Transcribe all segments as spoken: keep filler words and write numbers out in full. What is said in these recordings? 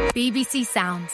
B B C Sounds.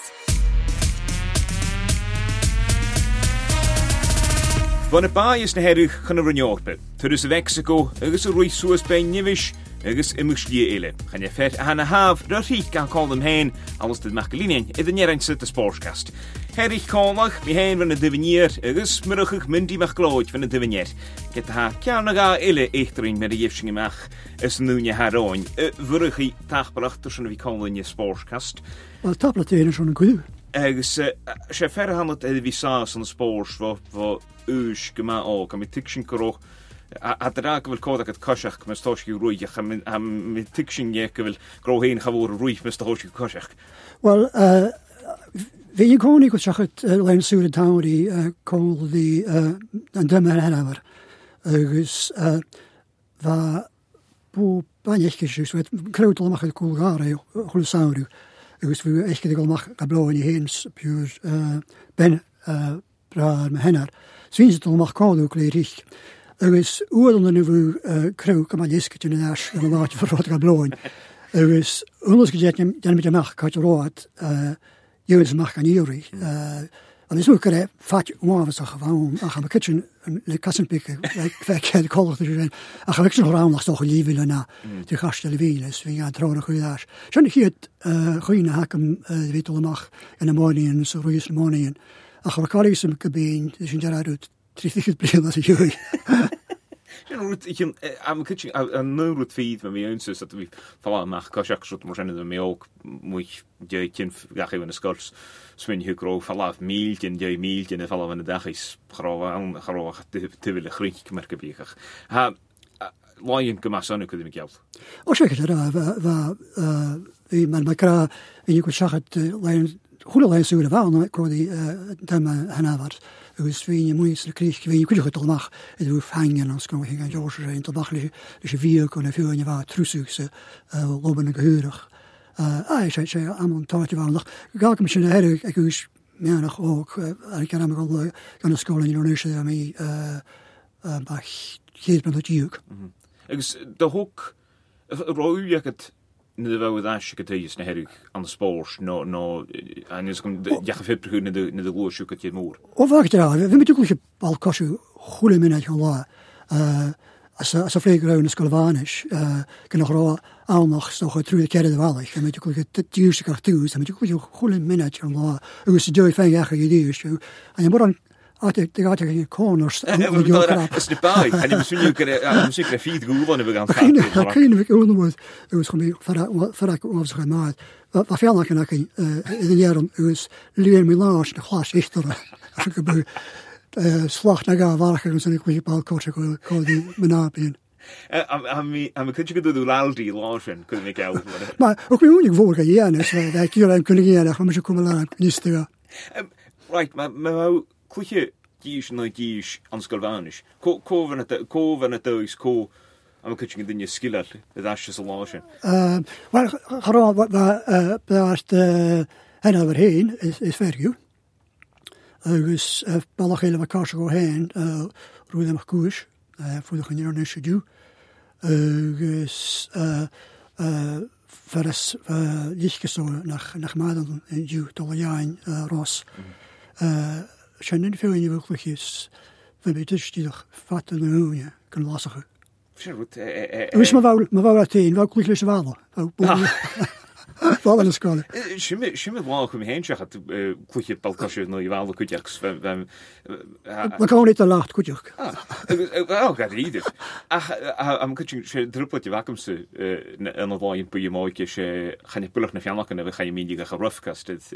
Bwana ba is na herwch chan o'r ryniochbe. Tyrus y Mexico, agos y rwy sŵas bein nifish, agos y mwyslia ele. Chan e fer a han a haf, rhaid rhych gan col ddim hen, alos dyd mach galinian, iddyn ni'r ein sydd y sportscast. Herich colach, mi hen fan y dyfynier, agos myrwchych myndi mach glod fan y dyfynier. Gyda ha, ciawn ag a ele eich drin mer i efsing i mach, ys nhw'n i har oen. Fyrwch chi tach barach dros yn y fi colin i sportscast. Wel, tablet ein yn siôn yn gwydw. Agos, se fer a hanat edrych fi sas yn y sports, fo Ush, gyma o, gan mi ticsyn gyrwch. A dyna gyfel codag at cosiach, mae'n stosg i'w rwy, ac am mi ticsyn ie gyfel gro hen chafwr rwy, mae'n stosg i'w cosiach. Wel, fi yn cwni gwachach at lein sŵr y tawr i col di yn dyma hyn afar. Agos, fa bw ban eich gysys, crewdol ymach at cwl gar ei chwl sawr yw. Agos fi eich gyda golmach a bloen i hens pwyr ben bra'r me hennar. Svinsat al mag koud ook leer ik. Er is oorlog nu voor kreuk maar disket in de nas en dan voor wat gaan bloeien. Er is anders gezet dan met de mag kat rood. Eh jongens mag kan hier. Eh en is ook er fat one was gewoon. Ach mijn kitchen le kassen pikken. Ik heb de kolder te zijn. Ach ik nog raam nog toch liever na. De gasten de wielen. We gaan trouwen goed daar. Zo'n hier eh goeie hakem weet al mag in de morning so roeis morning. Ach, we kallen ze een been, dus je daar uit triestig het begin als ik jullie. Ik heb een kitchen een neuroet feed met mijn zus dat we vallen naar kosjak zoet maar zijn er mee ook moet je kind ga even een skors swin je groot vallen meeltje en je meeltje en vallen van de dag is groot aan groot te willen grietje merken bier. Ha lion gemas aan kunnen ik jou. Oh zeker daar wa wa die man makra en je kunt zeggen lion goede lijn zouden wel, ik hoor die dame Hanavar. Dus wie je moeite kreeg, wie je kunt het al mag, het hoeft hangen als kan gaan George zijn te wachten. Dus je vier kon veel en je was trusig, lopen en geheurig. Ah, zei zei allemaal een taartje wel nog. Ga ik misschien her, ik dus ja nog ook. Ik kan hem al gaan naar school in Indonesië daarmee. Maar geeft me dat je ook. Ik de hoek, rooi je het. Nu wel wat als je het is naar herug aan de spoors, no no, en is gewoon de jachtvijftig uur naar de naar de loos zoek het je moer. Of wacht er al, we moeten ook je al kosje goede minnet gaan la. Eh, als als een vleugel Scolvanisch, eh, kan nog wel al nog zo goed terug keer de wel. Je moet ook het juiste cartoons, dan moet je ook je goede minnet gaan la. Dus de joy van je ideeën. En je moet dan altijd de gaten in corners. Is de baai. En je misschien ook een zeker feed goed wanneer we gaan gaan. Dat kun je ook nog wat. Dus gewoon voor voor ik ons gaan maken. Wat veel kan ik in de jaren is leer Milan de glas echter. Als ik gebeur slag naar gaan waar ik zo'n goede bal coach kon die menapien. Am mi am kun je doen laldi launchen kun ik jou. Maar ook nu ik voor gaan is dat jullie kunnen gaan dan moet je komen laat niet te. Right, maar maar Kuje dies no dies aan Scolvanisch. Ko ko van het ko van het is ko am kitchen in je skiller. Dat is just a lotion. Eh, maar gewoon wat wat daar de hen overheen is is ver goed. Dus ballig hele wat kars go heen eh roede mag koers eh voor de generatie do. Dus eh eh vers eh lichtjes zo naar naar maanden in ju doljain ros. Eh Shannon veel in je wirklich is. We weten dat je toch vat en hoe je kan lassen. Wist maar wel, maar wel uiteen, wel klikjes wel. Wel in de school. Schimme schimme wel kom heen zeggen dat klikje balkasje nou je wel kun je we we gaan niet te laat kun je. Ah, oh, gaat ieder. Ach, am kitchen druppeltje vacuumse en dan wel een paar mooitjes gaan je pullig naar fjallak en dan ga je mindige gerufkast het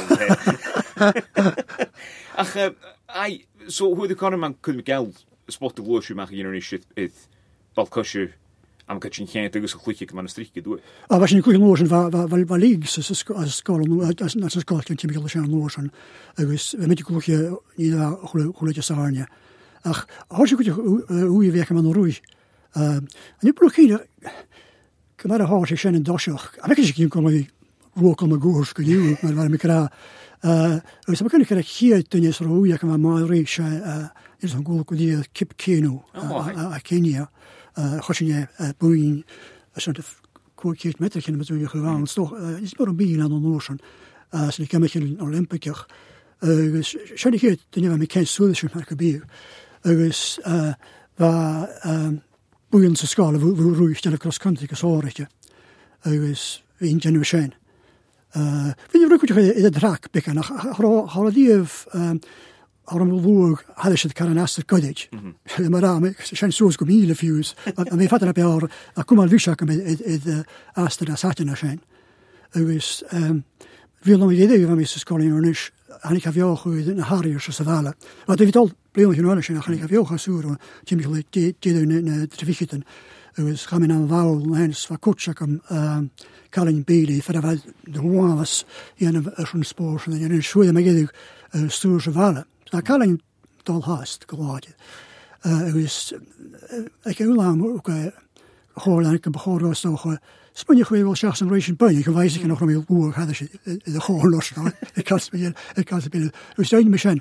Ach, ai, so hoe de kan man kun geld spot de loosje maken hier in shit het balkasje am kitchen geen te zo goed je kan een strikje doen. Ah, was je niet lozen van van van leagues als als school als als school kan je wel gaan lozen. Dus met je kloekje niet daar goed sarnia. Ach, als je hoe je werken met een roei. Eh, en je blokkeer kan maar haar zich zijn dossig. En ik zie komen local magurs kun je maar waar me kra. Eh, dus we kunnen krijgen hier toen je zo hoe je kan maar reach eh is een goal kun je kip keno. Eh, Kenia. Eh, als je boeien soort koekiet met je met je gewoon toch is maar een beetje aan de notion als ik heb een Olympisch dus zou ik het niet meer ken solution maar gebeur dus waar boeiende schalen hoe hoe je stellen cross country gesorgd dus in genuine Uh, vind je ook in de draak bekken? Hadden die of hadden we loog hadden ze de Caranaster Cottage. Maar daar zijn zoals gemiddelde views. En we vatten op jaar, ik kom al wishaken met het Aster dat zaten er zijn. Dus veel nog een idee van Mister Scully en ik. En ik heb jou gehoord in Harriers savale. Wat heeft al plein genomen zijn. En ik heb jou gezocht. Jimmy gelijk die die in de trivigeten. Dus gaan we naar Wouw, Hens, van Kotschakam, Colin Bailey, verder de Hoalas, in een spoor en in een schoen met je stoerse vallen. Dat Colin dol haast, gelaatje. Dus ik heb lang ook gehoord en ik heb gehoord was nog spanje gewoon wel zelfs een race bij. Ik weet ik nog een heel boer hadden ze de gewoon los. Ik had het ik had het dus zijn machine.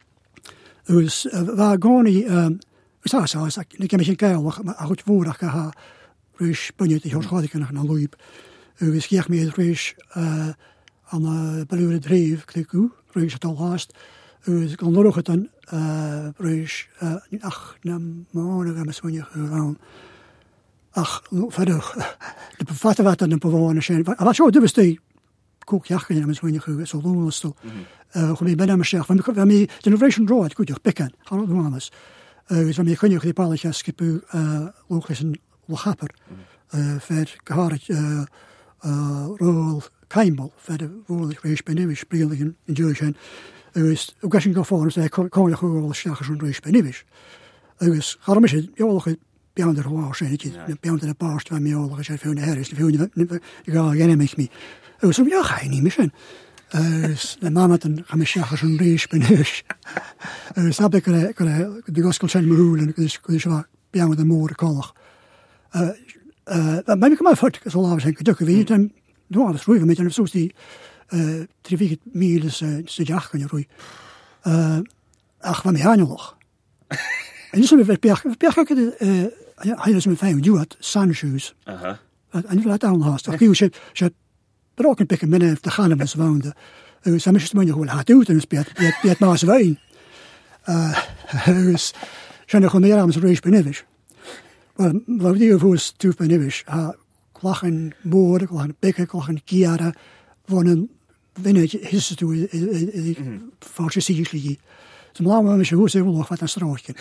Dus waar gewoon niet zo zo is ik heb geen keil maar goed voordag gehad. Dus spanje die hoort gaat ik nog naar loop. Dus ik me het race aan de beluurde dreef kliku. Dus het al haast. Dus ik kon nog het dan race ach nam maanden gaan spanje gewoon. Ach, verder. De bevatten wat dan bewoners zijn. Wat zo dus die kookjachten en zo in je zo doen was toch. Eh, gewoon bij hem zelf. Van mij generation draw het goed je pikken. Gaan het doen alles. Eh, dus van mij kun je die palletjes skippen eh logisch een lachapper. Eh, ver gehaald eh eh rol Keimbal verder woordelijk wees bij nieuwe spelen in Jurgen. Dus ook als je nog voor ons daar kon je gewoon wel zeggen zo'n race bij nieuwe. Dus gaan we het ja beyond the horse and it beyond the past when me all the phone here is the phone you go again make me oh so ja ga je niet missen eh de mama dan gaan we zeggen zo'n race benus eh snap ik de gospel zijn moeilijk en dus dus wat beyond the more kollig eh eh maar ik maar fout zo laat zijn gedoe weet je dan doen alles roeien met een soort die eh trivig miles se jaar kan je roeien eh ach wat mij aan nog en dus we per per ik de ja, hij is met fijn, je had sunshoes. Aha. En je laat aan haast. Ik je je broken pikken met de gaan met woonde. Dus hij moest maar gewoon hard uit en speelt speelt maar zo wijn. Eh, dus zijn er gewoon meer aan race benefish. Wel, wat die voor toe benefish. Ha, klagen boord, klagen pikken, klagen kiara van een winnetje is het toe voor je seriously. Ze maar met je hoe ze wel nog wat aan strootje.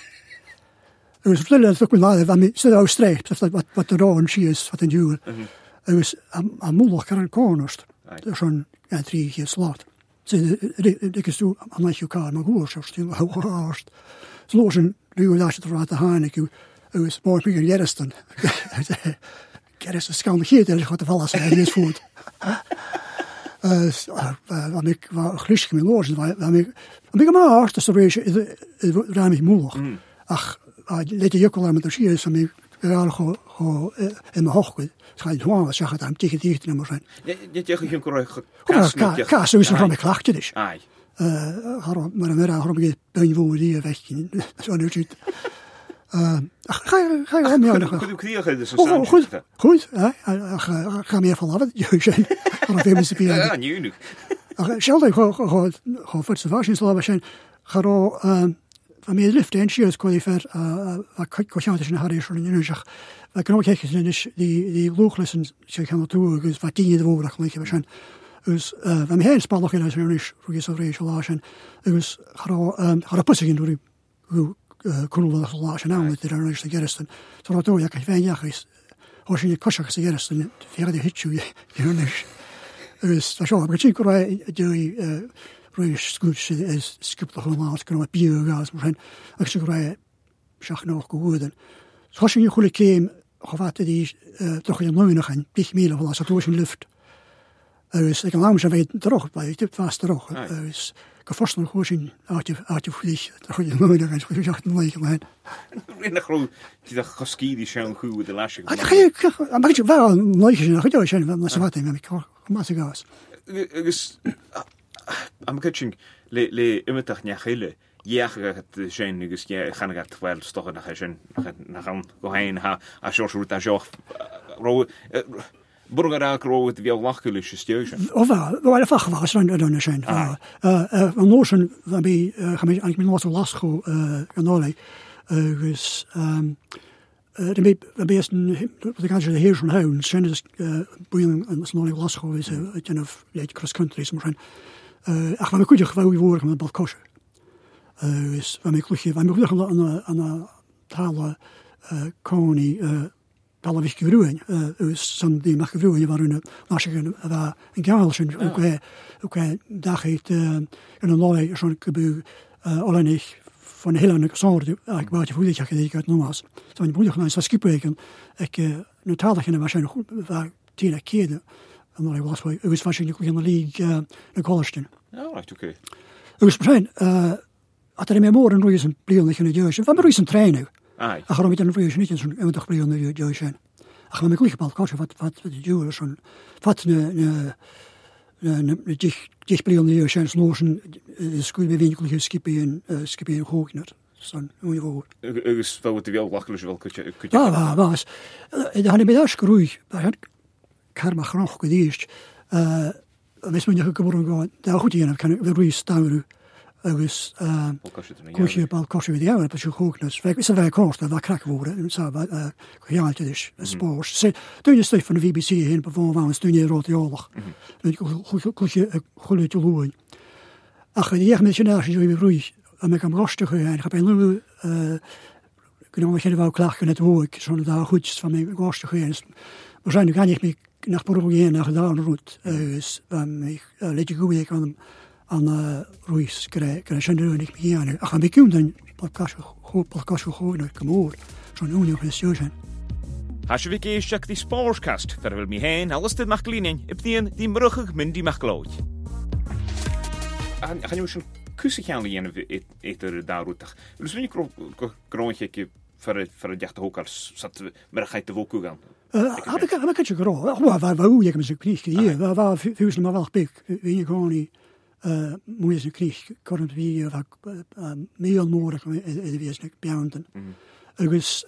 Dus vertellen dat ook wel van mij zit ook streep dat wat wat de roon zie is wat een duur. Dus aan moedig kan corners. Dat zo'n ja drie keer slot. Ze ik is toe aan je kaart maar hoe zo stil hoorst. Slozen duur dat je er te gaan ik dus mooi meer Jersten. Kerst schaam hier dat gaat de vallen zijn is goed. Eh wat ik wat glisje met lozen wat ik ik maar hard dat ze raam ik moedig. Ach let je jukkel met de zie is van mij gewoon gewoon in mijn hoogte. Ga je gewoon zeggen dat hem tegen die nummer zijn. Dit je geen correct. Ka ka zo is er van mijn klachtje dus. Ai. Eh maar maar maar waarom ik ben voor die weg zo nu ziet. Eh ga je ga je meer nog. Goed krijgen dus zo. Goed. Goed. Ga meer van af. Je zijn. Nog even ze bieden. Ja, nu nu. Ach, zelden gewoon gewoon gewoon voor de vaccins laten zijn. Garo eh van mij lift en she is kwalificeerd uh wat kwaliteit in haar is en nu zeg wat kan ook zeggen is die die looglessen ze gaan naartoe dus wat tien de woord gelijk we zijn dus uh van mij spel nog in als er is voor je zo relation dus garo garo passen in door hoe kon wel relation nou met de rest de geresten zo dat ook ik vind ja is als je kosher is geresten voor de hitje je dus dus dat zo maar ik krijg die Ruis goed is skipt toch allemaal als kunnen biogas maar ik zeg wij zag nog geworden zoals je goede keem wat die toch in nooit nog een beetje meer van als het door in lucht dus ik lang zijn weet terug bij het was terug dus ik vast nog goed in uit je uit je vlieg toch je nooit nog eens gezegd nooit maar in de groep die dat geski die zijn goed de lasje maar je wel nooit gezien dat je zijn van wat met ik maar ze gas dus am kitchen le le imetach nya hele jager het zijn dus ja gaan gaat wel toch naar zijn naar gaan go heen ha als je zo dat zo Burger ac roed fi o lachgul is ystioes. O fa, wel, fach was rhan yn y sen. Yn notion, fan bi, chamig mynd lot o lasgo yn ole, gys, Rydyn bi, bi ysyn, bydd yn cael ei hir rhan hawn, sen ys bwy'n yn ysyn lasgo, is a gen of leid cross-country, sy'n rhan. Ach, fan mi gwydioch faw i fwr, gan bal kosher. Gys, fan mi glwchi, fan mi glwchi yn y tala coni, Dalla fi'n gyfrwyn, ys sy'n di mach gyfrwyn i fawr yn nasig yn yn gael sy'n yw'n dachyd yn y loi sy'n gybyw olenig van heel en soort ik wou je voelen je ik uit nomas zo je moet je gaan skipweken ik nu talig in was goed waar tien keer en dan was het was waarschijnlijk in de league in Colston. Oh right okay. Dus zijn eh had er meer morgen nog eens een pleel in de jeugd van er is een trainer. Ai. Ach, met een vrees niet zo'n een dag pleel in de jeugd. Ach, met goeie bal kost wat wat de jeugd zo'n wat een een dich dich pleel in de jeugd notion school beweging skippen skippen hoogner. Zo'n niveau. Is wel wat de wel lachelijk wel kun je kun je. Ja, was. Dat had ik bij dat groei. Dat had karma genoeg gedicht. Eh, wist men je geboren gaan. Daar goed in kan ik de roei staan. Agus goeie bal kosje with the hour, but you hookness. It's a very cost that crack water, and so uh reality this sports. So doe je stuff van de V B C heen bijvoorbeeld, doe je rood jolig. Dan goeie goeie te loeien. Ach, die echt met je naast je weer roei. En ik kan rustig en ik heb een nieuwe eh kunnen we geen wel klagen het woord, zo'n daar goed van mij rustig en waarschijnlijk ga ik me naar Portugal naar daar route. Is van ik let je goed kan aan uh, Ruiz, krijg ik een ik begin. Ach, we kunnen dan podcast goed podcast goed naar Kamoor. Zo'n unie gesjoen zijn. Has je weer eens check die sportscast. Daar wil me heen. Alles dit mag klinen. Op die die morgen min die mag kloot. En gaan je zo'n kussen gaan leren eter daar roetig. Dus wanneer ik groentje ik voor voor het jacht ook als zat maar ga je te woku gaan. Eh, heb ik heb ik het gro. Waar waar hoe je me krijg hier. Waar waar vuurs maar wel pik. Wie je gewoon niet Uh, moet je een krieg, korrent wie of uh, meer nodig is wezenlijk behouden. Dus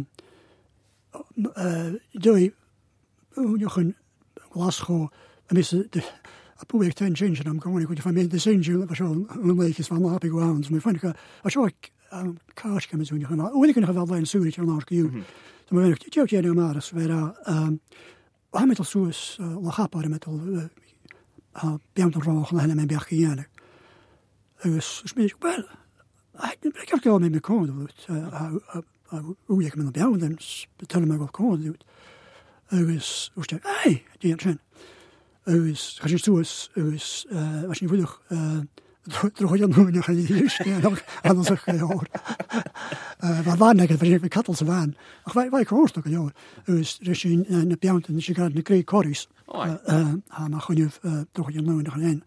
doe je een Glasgow en is de probeer te change dan gewoon ik van de change was zo een beetje van happy grounds maar vind ik als ik kaas kan zo gaan hoe ik nog wel een Zurich en naar je dan ben ik je je maar is weer ehm we met zo is lachapar met Uh, beant roch na henne men bergiane. Dus smith wel. Ik ben ik al met me kon doet. Hoe ik me beant dan betel me wel kon doet. Dus hoe stel hey, die chen. Dus als je zo is is was je willig eh droog je nog nog hier nog anders zeg je hoor. Eh wat waren ik van kattels waren. Ach wij wij kost ook ja. Dus er is een beant en je gaat een kreeg corris. Eh ha maar gewoon je droog je nog nog een.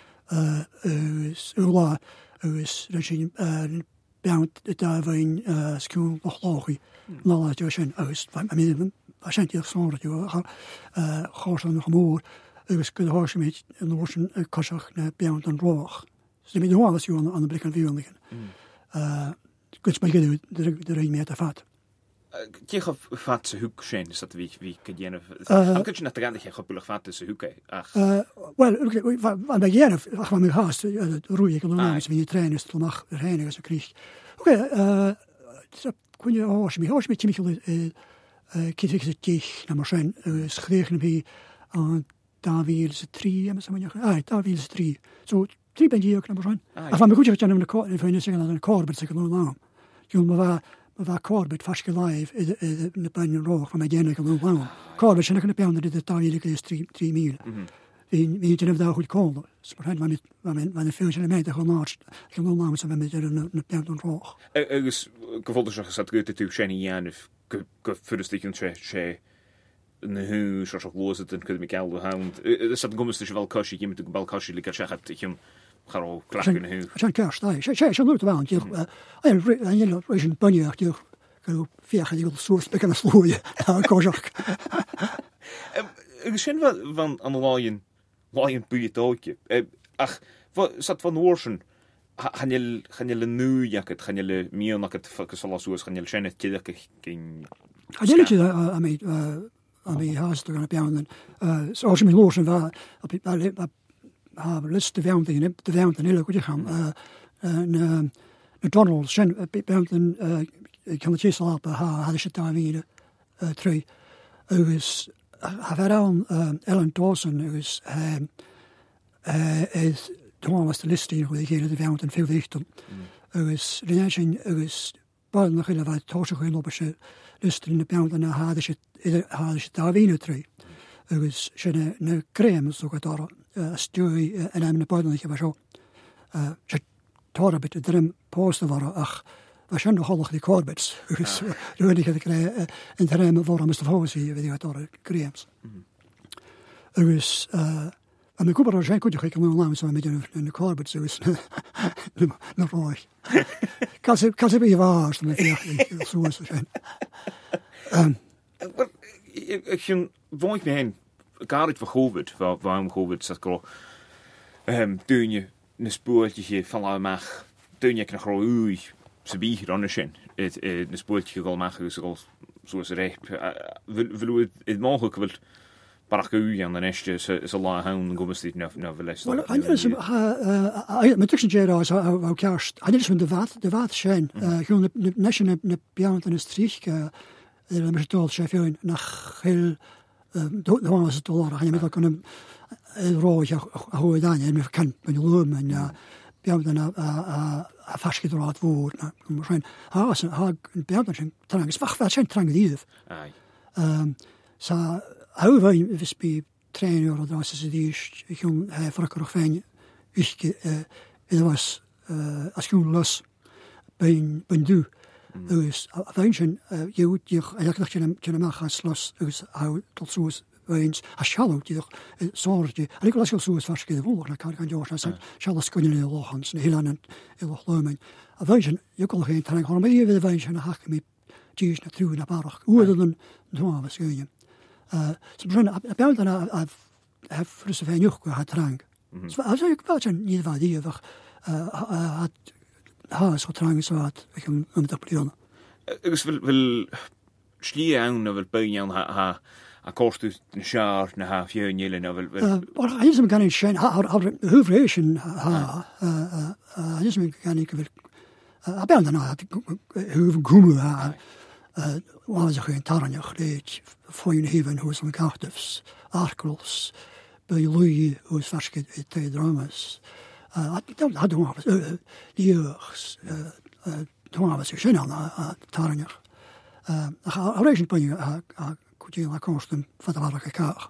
Eh is ola is er is een beant daar van eh school nog logie. Nou dat je zijn uit. I mean als je het zo dat je eh gewoon zo nog more. Dus kun je horen met een lotion kosach naar beant en roog. Så det är ju alltså ju an blicken vi onligen. Eh kunt man ge det det ring med att fatt. Jag har fatt så huk sen så att vi vi kan gärna. Jag kan ju inte gärna jag har fatt så huk. Ach. Eh well, vad vad gärna ach vad mig hast roe kan nog så vi tränar så nach reinigen så krieg. Okej, eh så kun je hoors mig hoors mit mich eh kitik het dich na machine schreven vi aan David is drie en zo maar ja, David is drie. Zo drie ben je ook naar zo'n. Af van me goed je kan een koor in zeggen dat een koor met zeker naam. Je moet maar maar koor met vast live in de in de banjo roog van mijn gene kan doen. Koor is een beetje onder de David is drie drie mil. In wie je daar goed kon. Maar maar niet maar maar de veel elementen gewoon naast. Kan doen naam zo met een een banjo roog. Ergens gevolg is gezet goed te Shani Jan of voor de stukje che een huis zoals ook los het en kun je me al hound. Dat zat komt dus wel kosje je met de balkosje lekker zeggen dat je gewoon klaar kunnen huis. Zijn kerst, nee. Zij zij zijn nooit wel. Je en je nog een bunny achter je. Kan vier gaan die soort bekken slooien. Ja, kosje. Ik vind wel van aan de lion lion buurtje. Ach, wat zat van Warsen. Gaan je gaan je nu jacket gaan je meer naar het fokus van zoals gaan je zijn het je geen. Had je het aan mij a mi haast gan beannen. So als je min losen var ha list de veant in de veant in hele goede gaan. En Donald sen beannen kan hetjes helpen ha had je daar weer twee. Dus ha aan Ellen Dawson dus is toen was de listing hoe die de veant en veel dichter. Dus reaction dus Bal nach ile war tosche goin op se lust in de pound en ha je ha je daar weer twee. Dus je ne crème so gator stui en am ne bal nach was zo. Je tor bit drum post war ach was schon noch hallig die corbets. Dus roenig het krijgen en terrein voor Mister Fosi weet je daar crèmes. Dus en ik hoop dat jij goed gekeken moet laten zo met in de corbets dus nog mooi. Kan ze kan ze bij je was met je zo zo zijn. Ehm ik ging woon ik mee gar niet verhoord waar waarom gehoord dat ik ehm doen je een spoortje van al mag doen je nog oei ze bij hier anders zijn het een spoortje wel mag zoals zoals recht wil het mogelijk wil Barchu aan de nestje is a la hound go steed na na veles. Well, I just uh my tussen jera is how cast. I just de vat de vat zijn. Gewoon de national ne piant en is triech de me told chef nach heel do was het dollar. Hij met kan een roja hoe dan en me kan met loom en ja piant en a a fasgedraad woord. Maar zijn ha ha piant en trang is wacht wat zijn trang die. Ai. Ehm sa How we be trainer or das is die jong hij vrakker fijn ik het was als je los ben ben du dus afijn je je eigenlijk dat je je mag gaan los dus how tot zo eens als shallow je zorgje en ik las je zo is vast gewoon dan kan je ook zeggen shallow kunnen je lochans heel aan heel lomen afijn je kan geen training gaan maar je wil afijn een hak met jees naar terug naar park hoe dan doen we zeggen så brun about that I've have for the venue had trang. So I was like about nie var die var hat ha så trang så att vi kan under på. Ik wil wil slie aan wil bøyen ha ha a kost ut en schar na ha fjøn jelle na vil Well I isn't going to shine ha hooveration ha I isn't going to about that hoover gumu ha was er geen tarnjach reed voor je heven hoe zo'n kartefs artikels bij Louis hoe is verschil te dramas had had doen was die jeugds doen was schön aan tarnjach a region bij je kun je la kosten van de waarde kaart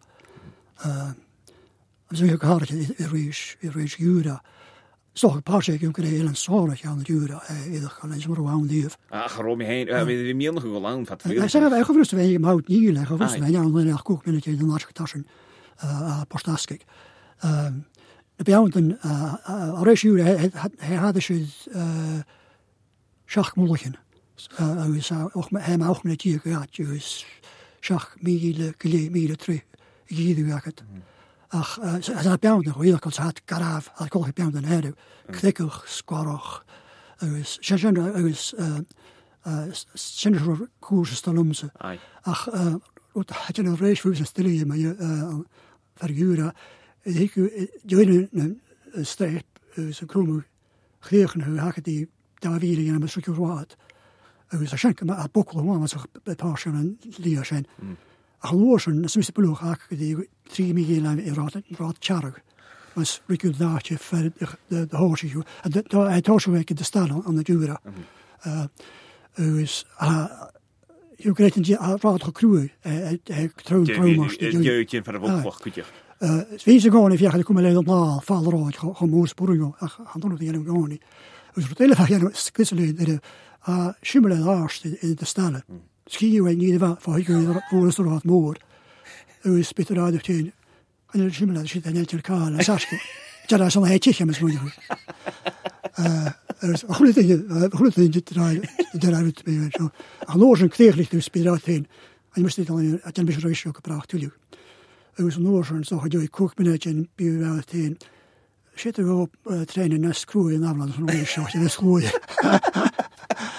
zo je kaart is is is jura Zo pas ik ook heel een zorg aan de jura ieder kan eens maar aan die. Ah, gerom je heen. We we meer nog wel aan van. Ik zeg wij gerust wij je moet niet leggen. Gerust wij nou dan kook met je de nacht tassen. Eh postaskik. Ehm de beonden eh ratio hij had dus eh schachmolchen. Eh we zou ook met hem ook met je gehad dus schach miele kilometer terug. Hier doe ik het. Ach, ze had beonden heel kort had karaaf, had kol beonden had. Knikker, squarach. Dus ze zijn dus eh eh senator koers stalumse. Ach, eh wat had je een race voor zijn stilje maar je eh verjura. Ik join een streep zo kromme gregen hoe had die daar weer in een stukje rood. Dus ze schenken maar bokkel maar zo bij paar en leer zijn.Aloorsen, soms de ploeg haak die drie miljoen in raad raad charg. Was recul daadje voor de de de horse. En daar hij toos week de staan aan de jura. Eh dus je krijgt een raad gekroeid. Hij hij trouw trouw moest je jeutje van de wolk goed je. Eh wie ze gewoon even komen alleen op na val rood gewoon moes burgo. Ach dan doen die gewoon niet. Dus vertellen van je skisselen de ah schimmelen laarst in de stallen. Ski when you the for you for sort of more. Who is bitter out of ten. And the shimmer shit and the car and Sashka. Jada some hey chicken is mooi. Eh er is een goede ding, een goede ding te draaien. Daar uit mee zo. Alles een kreeglich dus bitter out heen. En je moest dit al in een beetje ratio gebracht natuurlijk. Er was een oorzaak zo dat je kook met en bier out heen. Shit er op trainen naar screw in Nederland van een shot in de school.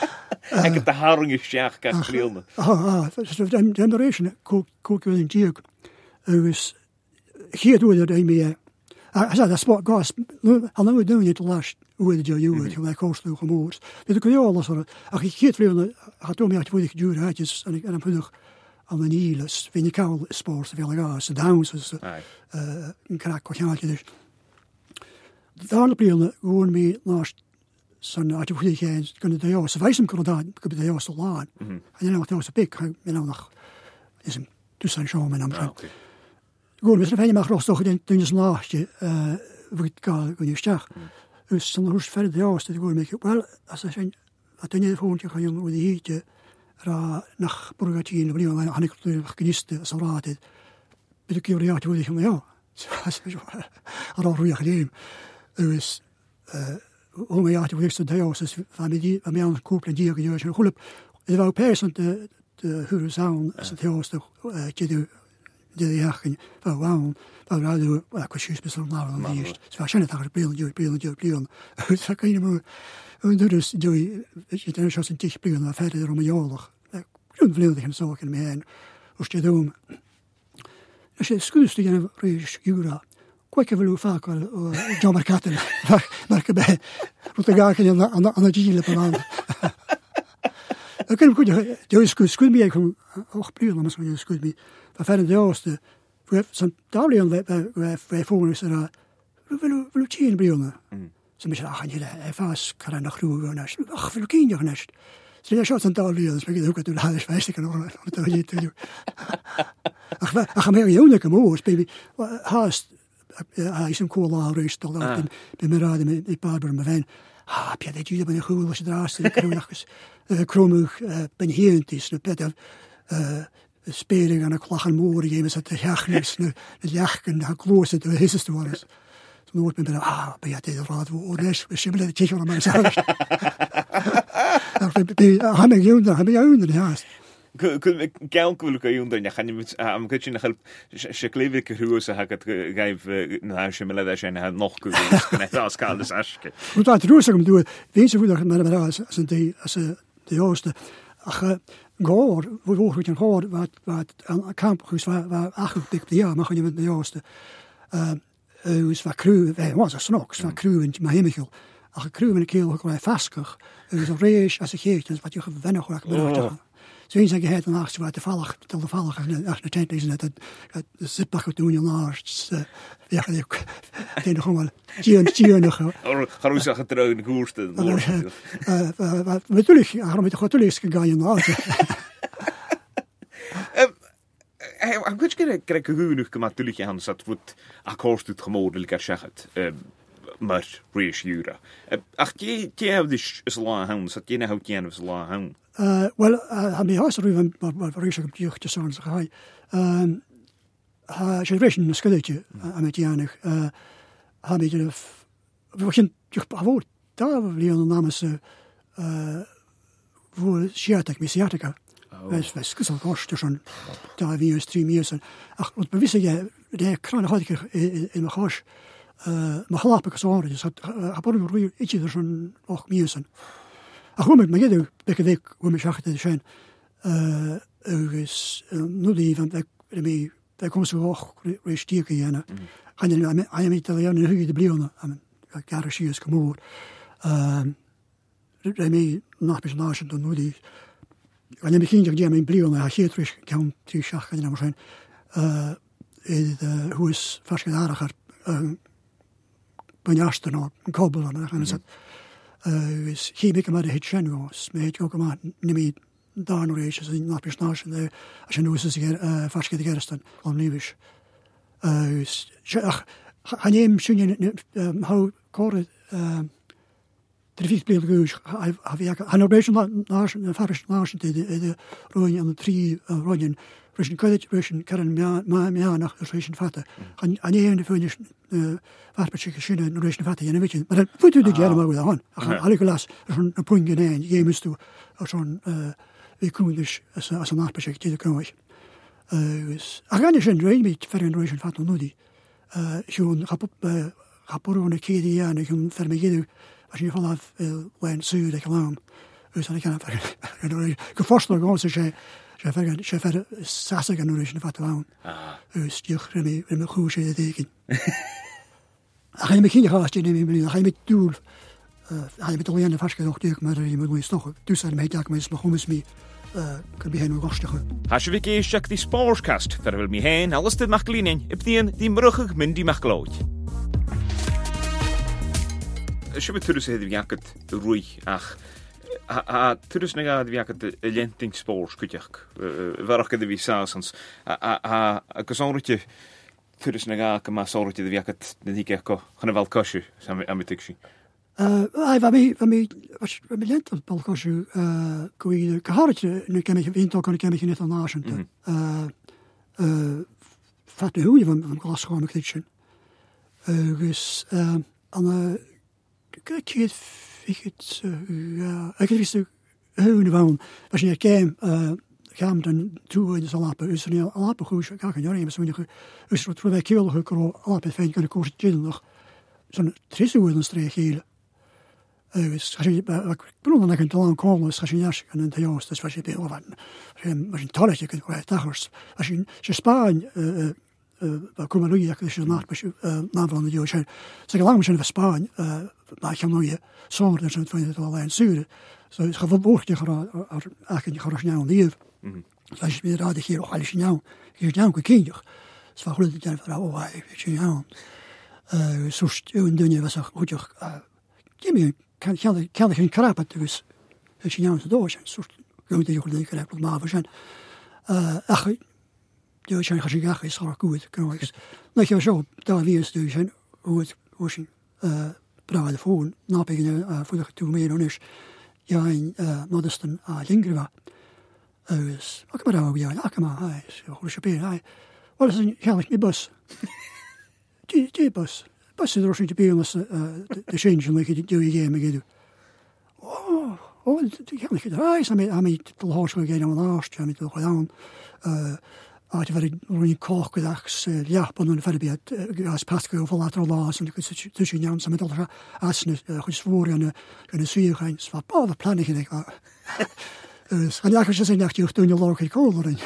Ag the haring is seach gan clealna. Ah, ah, so the generation cook in Diog. It was here to the me. I said a spot gas. I know we're doing it last with the you with my course through moors. The Creole sort of I keep feeling I told me I would do that just and I'm put on the Niles, when you call sports of gas, the downs was uh in crack what you the andere prielen gewoon mee naast zo'n uit de goede gaan kunnen de jongens wij zijn kunnen daar kunnen de jongens laan en dan nog de pik en dan nog is hem tussen zo met hem gewoon we zijn maar nog toch in in zijn laagje eh wat kan kun je sterk dus dan hoe verder de jongens dat gewoon met wel als ze zijn dat je volgende gaan jongen die hier ra nach burgatien bli maar han ik geniste zo raad het de curiositeit hoe ik ja er al ruig neem dus hoe mij uit de eerste diocese van die van mij een koppel die ik juist een hulp het wou persoon de de huurzaal als het heel stuk je de de jagen van wou van radio wat kwesties bestaan nou eerst zo als je het daar spelen je spelen je spelen het kan je maar en dus je je dan zo een tig spelen maar verder om jolig kun vleudig en zo kan mij als je doen als je skulst die een reis jura qualche volevo fare con John Marcato perché beh tutte gare che hanno hanno gile parlando ok goed je scuus scuus me gewoon ook puur maar zo scuus me maar verder de eerste we zijn daar we we we voor is er we willen willen zien briona ze me zeggen je hij vast kan nog groeien als ach wil kind je niet ze ja zijn daar weer dus ik ook dat hij is vast kan nog dat je te ach ach meer jonge moes baby haast hij is een cool reis toch dat bij me raden met die paar bij me ah heb je dat jullie ben goed als je draast ik kan nog eens kromig ben hier het is een pet eh spelen aan een klagen moer je met het jachnis nu het jachten dat kloos het is het was zo wordt me ah ben je dat raad voor is we zullen het checken maar zelf han ik jou dan heb je onder ja kun ik calculeren kan je onder je gaan je met am kun je nog help je kleven gehuurse hacket geef naar je maar dat zijn nog kunnen net als kan dus aske goed dat roos om doen weet je hoe dat met als als die als de jooste ach goor hoe hoe je goor wat wat aan campus waar waar achtig ja mag je met de jooste eh is wat crew was een snoks van crew in mijn hemel ach crew in een keel gewoon vasker is een reis als ik heet wat je gewennen hoor ik zo eens ik het naast wat de vallig tot de vallig als de tent is net dat de zippak doen je naast ja ik denk nog wel zien zien nog gaan we zeggen trouwen koersten eh wat natuurlijk waarom het goed is gegaan nou I'm good to get a good come at natuurlijk aan dat wordt akkoord het gemoedelijk zeggen maar reis jura ach je je hebt dus is lang hound dat je nou je is lang hound Uh, well, uh, I'm a even maar reis op die te zeggen hij ehm uh, generation skilletje met janig eh heb ik de begin toch behoort daar Leon namens eh voor Sciatic Messiatica was was gesel kost schon da wie ist drie meers ach wat bewisse je de kran had ik in mijn gas eh maar gelap ik zo dus had hebben we ietsje er schon ook meers ach hoe met me gedoe dat ik hoe me zag het zijn eh is nu die van dat me dat komt zo hoog restieke jana gaan je aan aan met Italiaan nu de blione aan garage komen ehm dat me nog personage dan nu die aan je begin je mijn blione ha hier terug kan die schach gaan nou zijn eh hoe is verschillender benjasten nog een kabel en dan is het Uh, is chemica maar het genus met ook maar niet daar nog eens in naar personage de als je nu eens zeggen vast de gersten om nieuws uh is ga je misschien hoe kort uh drie vier goed heb ik een operation naar een verschillende de de rooi aan de drie rooi Russian college Russian Karen ma ma nach Russian vater an an je de finish vaartje schöne Russian vater je weet je maar dat moet je de jaren maar aan alle klas zo'n een punt gedaan je moest toe zo'n we kunnen dus als als een project die kan ik is again is een dream met voor een Russian vater nu die zo'n rapport rapport een keer die aan ik vermeer als je vanaf wijn zuid ik lang Ys yn y canaf. Gyffosno gos y se, se fer sasag yn ŵr eisiau fat o awn. Ys diolch rhaid mi, rhaid mi chwys eich ddegyn. A chael mi cyn i'ch as, dyn ni'n mynd, a chael mi dŵl, a chael mi dylian y ffasgad o'ch diolch mae'r rhaid i mwyn stoch. Dwi'n mynd i'ch mae'n smach hwmys mi, kan vi hen og gostach. Has vi geisach di Sportscast, fer vil mi hen, alles dit machlinen, ib dien di mrugig mynd di machlooid. Sjoe turus het vi jaket roei ach a turus nega vi jaket lenting spors kutjach. Varach de vi saasans a a a gesonrutje turus nega kama sorutje de jaket de dikko, gaan wel kasje sam amitiksi. Uh, I va mi va mi was mi lent op balkosju uh kui gehartje nu ken ik in toch kan ik niet aan naast uh uh fat hoe je van van glas gewoon kitchen uh dus uh aan kijk je ik het ja ik wist hoe van als je kem uh gaan dan toe in de salape is er niet alape goed kan kan je niet meer is er twee kilo gekro alape fijn kunnen kosten nog zo'n trisse worden streek Dus als je bedoel dan kan je lang komen als je jas en dan juist dat was je bij over. Maar je taal je kunt kwijt dagers. Als je je Spanje eh eh komen nu je je nacht bij na van de Joodse. Zeg lang moet je naar Spanje eh maar je moet je zorgen dat het van het alleen zuiden. Zo is gevoeld je gaat eigenlijk je gaat snel die. Als je weer daar hier al je nou je nou kindje. Zo goed dat je van oh hij weet je nou. Eh zo een ding was goed je Jimmy kan kan kan geen krap het dus als je nou zo door zijn soort grote jongen krap maar we zijn eh ach je zijn gezegd is al goed kan ik nou je zo daar weer is dus zijn hoe het hoe zijn eh praten voor na beginnen voor de toe meer dan is ja in eh modestan a lingreva is ook maar daar ja ik maar hij is hoe je bij hij wat is een heel niet bus die die bus Pas er ook niet bij ons de change like die doe je game gedoe. Oh, oh, die kan ik het. Hij is met de hoogste gaan aan naast, met de gedaan. Eh, als je weer een kook gedacht, ja, dan een verder bij als pasco voor later laas en ik zit tussen jou met alle asne goed voor en en zie gaan swap alle plannen ik. Dus en ja, je zijn echt je doen je logisch kolen.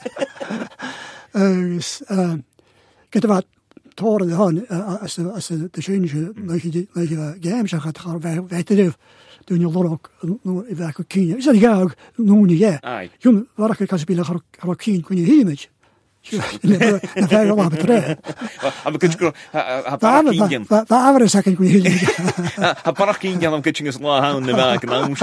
Eh, eh, ik het wat Toren de han als als de change like je like je games gaat gaan weet je doen je lorok nou ik werk kien is dat ja ook nou niet ja jong waar ik kan spelen gaan gaan kien kun je hier met je en wij wel betreden maar kun je ha parking daar is ik kun je hier ha parking dan kun je eens la houden de maken nou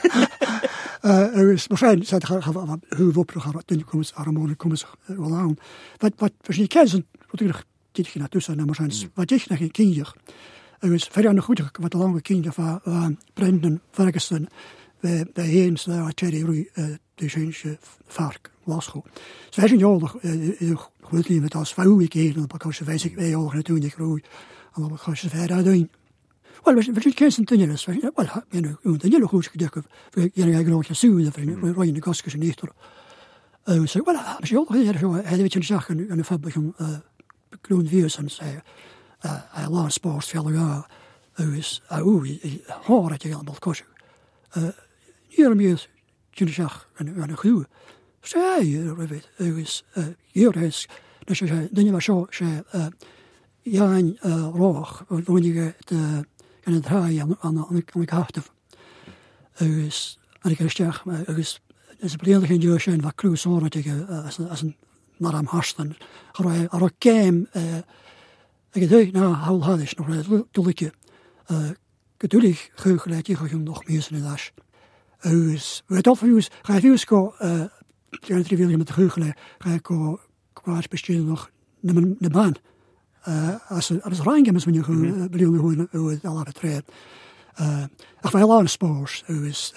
eh er is maar fijn zet gaan hoe op programma dan komen ze harmonie komen ze wel aan wat wat verschillende kennis wat ik dit ging tussen en maar zijn wat ik nog een kindje er is verder nog goed wat lange kindje van Brendan Ferguson bij bij eens daar Terry Rui de change vark lasco zij zijn jolig goed niet met als vrouw ik hier op als je weet ik wij al toen ik groei en dan ga je verder doen wel we we kunnen sentinels wel je know de hele goed gedacht je je groot je zoen voor voor in de gaskes niet hoor eh zo wel als je al hier zo hij weet je zeggen en de fabriek groen virus en zei hij laat sports veel ja is oei hoor het je allemaal kost eh hier meer je zag en een goede zei je weet is hier is dus je dan je maar zo zei ja en roog wanneer je en het draai aan aan aan ik hart is en ik zeg maar is is belangrijk in je zijn wat cruise hoor tegen als als een naar am harsten hij er ook kem eh ik denk nou hoe had is nog een tolletje eh geduldig geugelijk je gewoon nog meer in das is weet of je ga je sco eh je trivial met de geugelen ga ik kwaad bestellen nog de baan eh als als rangen is wanneer je bedoel hoe hoe het al betreft eh ach wel aan sports is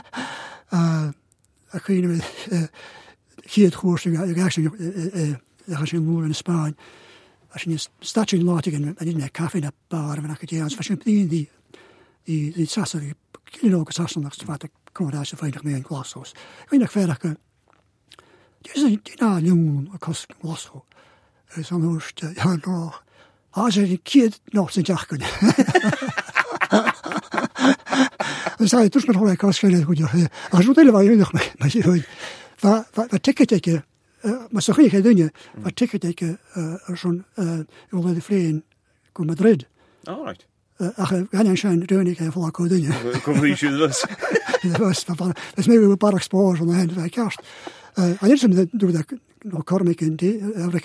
eh ik weet niet hier het goorste je als je moer in Spanje als je stadje laat in een café naar bar en ik je als je die die die die sassen die kilo sassen nog wat ik kon daar zo weinig meer in glashouse ik weet nog verder kan je zijn die na jong kost glasho is dan hoest ja nog als je die kid nog zijn dag kunnen Dan zei je, toen nog wel een kast geen goed je. Als je hele waar nog mee, maar je va va ticket ik maar zo geen dingen. Va ticket ik er zo'n wilde de vliegen kom Madrid. All right. Ach, gaan je zijn doen ik even laat dingen. Kom je je was. Dat was van dat is een paar spoor van de hand van kast. En dit is een doe dat nog karmik in die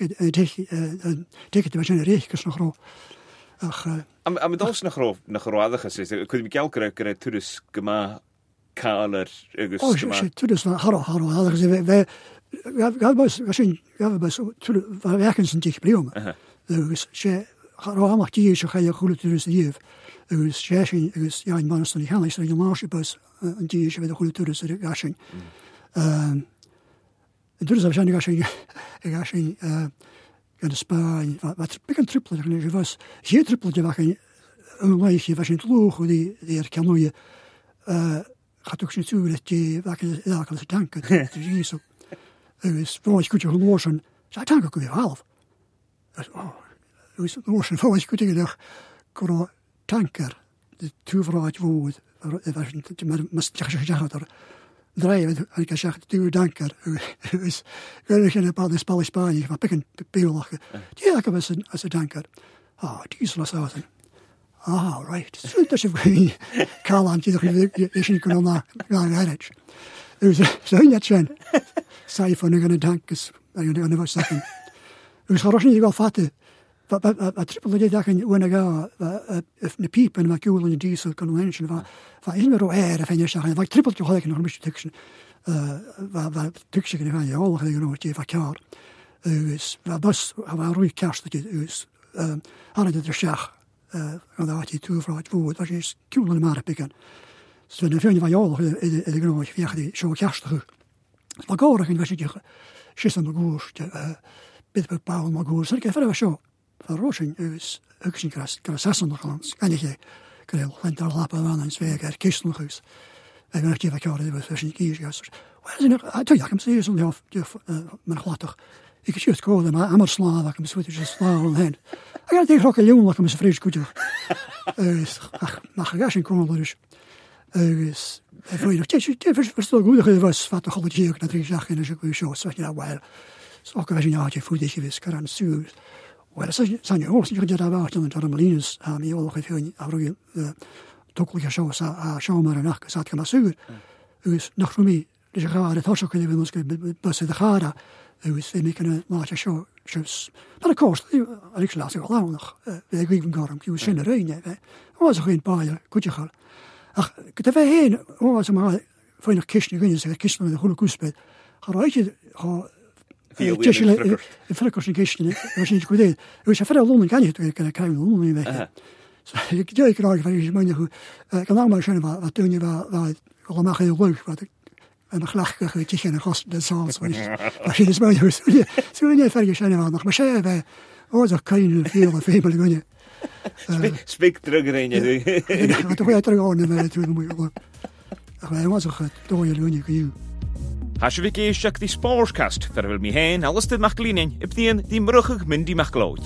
een ticket was een reeks nog ro. Ach, am am dat nog ro nog roadig is. Kun je kijken krijgen toerist gema kaler ergens. Oh, je toerist van haro haro hadden ze wij we was misschien ja we was we werken zijn dicht blijven. Dus je haro allemaal die je ga je goede toerist hier. Dus je is ja in Manchester die gaan is er een marshbus en die is weer de goede toerist gaan zien. Ehm dus we zijn gaan zien gaan zien eh in de Spanje wat een triple er was geen triple wat een lijstje was in het logo die die kan nou je eh gaat ook niet zo dat je wat je elke keer tanken dus hier zo dus voor je goed je gelozen zij tanken kun je half oh dus lozen voor je goed je nog koro tanker de toeverraad woord was het maar je zeggen er draaien en ik zeg de tanker is ik geen paar spel Spanje wat pikken peulachen die elke was een als een tanker ah die is los uit ah right so dat je Karlantje toch je je kunnen naar naar het dus zo net zijn zei van een tankers en een was zeggen dus gaat niet wel vatten wat wat triple dit dag in wanneer if de piep en wat cool in diesel convention van van in de air van je zeggen wat triple je gelijk nog een beetje tussen eh wat wat tussen van je al genoeg je van jaar dus wat bus waar roei kast dat dus eh hadden de schach eh en dat je toe voor het woord was je cool in maar pikken zo dan vind je van je al de de genoeg je die zo kast terug maar gorig in was je schissen de goers eh bit bepaald maar goers ik even zo van Roosing is ook zijn kras krasassen nog eens kan je kreel en daar lappen aan en zweeg er kist nog eens en dan je wat jaar was verschillende kies wat is nog toen ja ik hem zei zo half mijn glatter ik is juist koud maar amper slaap ik hem zo dus slaan heen ik had tegen ook een jongen dat hem zo fris goed is ach mag ik geen komen dus is voor je nog steeds verstel goed was wat toch al het hier dat ik zag in de show zo ja wel zo ook als je nou je voet is je wist kan zuur wel zo zijn je ook je daar wacht dan de Marines aan je ook even aan toch je show sa show maar nach zat kan zuur dus nog voor mij dus gaan het hosch ook even ons bus de gara dus we kunnen maar show shows maar of course ik laat zich al nog ik even gaan ik was in de rein was er geen paar goed je gaan ach ik heb heen was maar voor nog kistje kun je zeggen kistje met een goede koespet ga je ga veel frekkers in kistje was niet goed deed dus je verder Londen kan je kunnen krijgen Londen in weg zo ik je krijg van je manier goed ik kan nou maar zeggen wat doen je wat allemaal heel leuk wat ik en een glachtig beetje en gast dat zal zo als je dus maar zo je verder zijn nog maar zei bij oh zo kan je veel veel kun je Speak terug erin je wat toch weer terug aan met toen moet je maar was ook door je doen je Has je weer check die Sportscast verwel me heen alles dit mag klinen op die die brugig min die mag kloot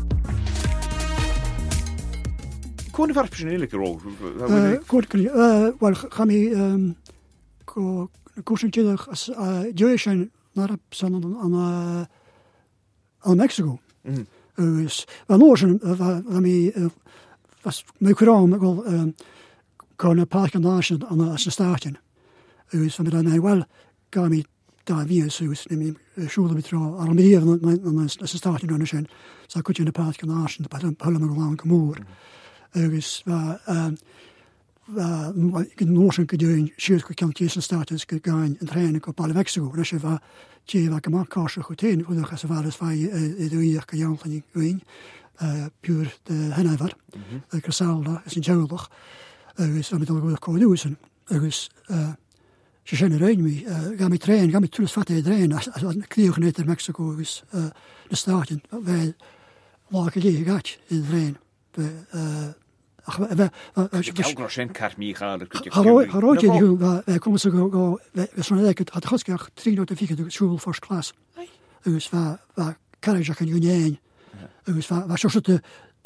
Kon var personele rol kort eh wel gaan we ko kushintje as Joyce naar op san aan aan Mexico dus we lozen van me was me kwamen wel kon een paar kanalen aan de staatje dus van dan wel kan me daar weer zo is neem schule metro armee van aan de staatje dan zijn zo kun je een paar kanalen de parlement lang komen dus wa wa ik in Noorsen kun je schildje kan kiezen status gaan en trainen op alle Mexico dus je va je va gemaakt kaarsen goed in hoe dat ze waren van je doe je kan je van in eh puur de Hanover de Casalda is in Jolog dus met al goede kodusen dus eh ze zijn er een mee gaan met trainen gaan met terug vatten trainen als als een klier net in Mexico is de staatje wij lagen je gaat in trainen eh ach we ik ook nog geen karmie gaan dat je Harrood je we komen zo go we zijn eigenlijk het had gesproken drie tot vier de school first class dus waar waar carriage kan je niet dus waar waar zo de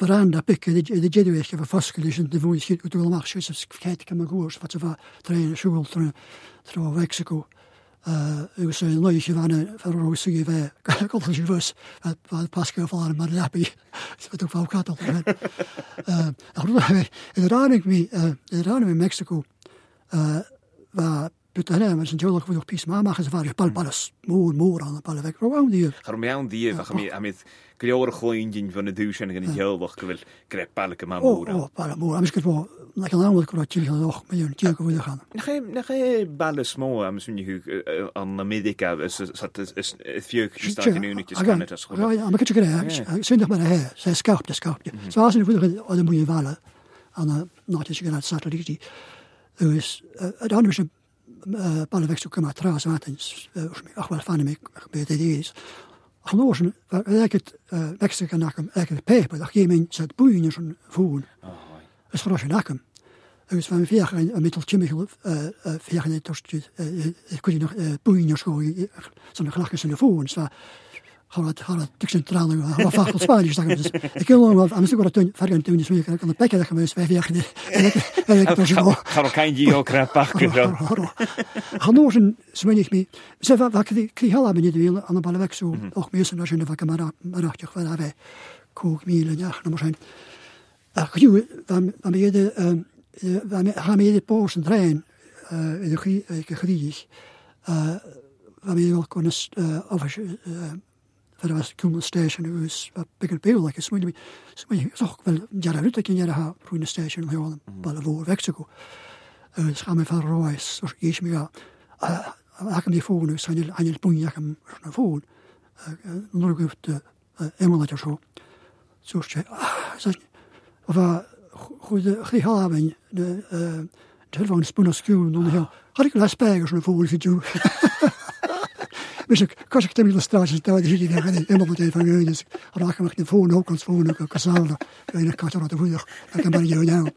Baranda pick de jedweek of fasculation de voice hit to march is kite come goes wat va train school through through Mexico. Uh, it was a noise van for Rosie ve college was at Pascal van maar lappy so to fall cattle. Uh, in running me uh, in running in Mexico uh va Butane maar zijn jollig voor piece maar maken ze vaar bal balles moer moer aan de ballen weg gewoon die gaan me aan die we gaan met kleure gloeien van de douche en in heel wat wil krijg balken maar moer oh ballen moer misschien wel lekker aan wat kort je nog met een tjeke willen gaan nog nog balles moer misschien je aan Amerika is zat is vuur staat in unietjes kan het als ja ja maar ik krijg zinnig maar hè zij schaap de schaap zoals in voor de mooie vallen aan nog eens gaan satellite dus het anders Uh, ballen weg zoeken maar trouwens wat eens ach wel van me bij de is genozen ik het Mexico nakem ik het peper dat je men zet boeien zo'n voen is groot nakem dus van vier een middeltje michel vier net torst ik kon je nog boeien schoon zo'n glakjes in de voen zo gaan het gaan het centrale wat vaak Spanisch zeggen dus ik wil nog aan zo'n toen vergaan toen is weer kan het pakken dat geweest bij vier en ik was zo gaan ook geen geo krap pakken genozen smen ik me ze wat ik die hal hebben niet willen aan de ballen weg zo ook meer als je de camera maar achter waar wij kook mielen ja nog maar zijn ach je van van de van gaan we de pauze train in de ik grieg eh van we wel kunnen of er was Kummel Station was a bigger bill like so we so we so wel jaren uit dat je jaren voor de station gewoon ballen voor Mexico eh gaan we van Royce so is me ja ik heb die voor zijn je aan je puntje kan naar voor nog op de emulator zo zo je zeg of goed goed hebben de telefoon spoon school dan heel had ik laat spijgers naar voor je Dus ik kan ik de illustraties daar die die helemaal meteen van je dus raak ik de phone ook als phone ook kasalda en ik kan er wat voor ik kan maar jou nou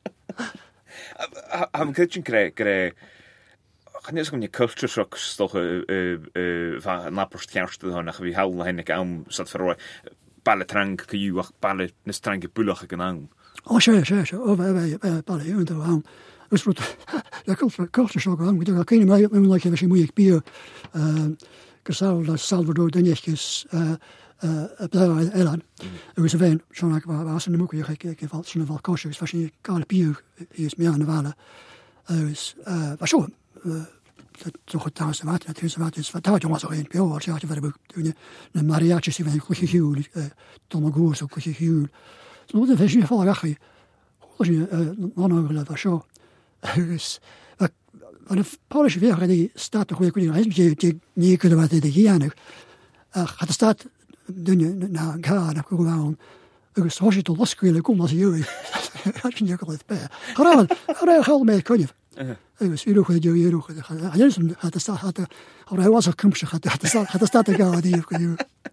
am kitchen krijg krijg gaan eens om je culture shocks toch eh eh van napost kerst dan nog wie hou hen ik aan zat voor palle trank kun je wacht palle een strange pullach kan oh ja ja ja oh wij wij palle en dan dus wat ja culture culture shock aan we kunnen maar met like als je moet bier eh Casal Salvador Danetjes eh eh blauw Ellen. Er was een zo'n ik was in de moeke ik ik valt zo'n wel kosjes was je kale bier is meer aan de walen. Dus eh was zo dat toch het thuis wat het is wat is wat daar jongens ook in bier wat je had voor de een mariachi die van goeie huul eh Tomago zo goeie huul. Zo dat is je geval gachie. Als je dan nog wel was zo. Dus en de Polische weer die staat toch weer kunnen hij je niet kunnen wat de hier gaat de staat doen na gaan naar gewoon dus als je tot los kunnen komen als je had je niet altijd bij gaan gaan gaan mee kun je dus je nog je je nog hij is had de staat had hij was er komst had de staat had de staat gaan die kun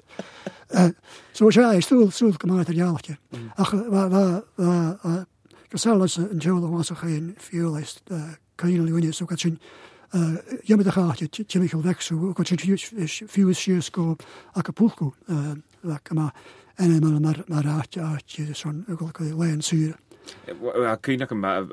je zo ja is veel veel materiaaltje ach wa wa wa zelfs een jolo was er geen veel is kan je nu zo dat je je met de gaatje je Michael weg zo ook wat je few years go Acapulco eh maar en maar maar raadje je zo'n ook lijn zuur kun je nog een